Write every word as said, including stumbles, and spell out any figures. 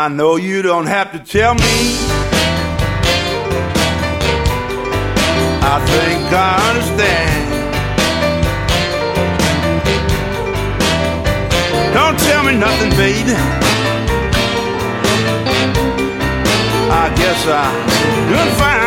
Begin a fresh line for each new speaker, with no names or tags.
I know you don't have to tell me. I think I understand. Don't tell me nothing, baby. I guess I'm doing fine.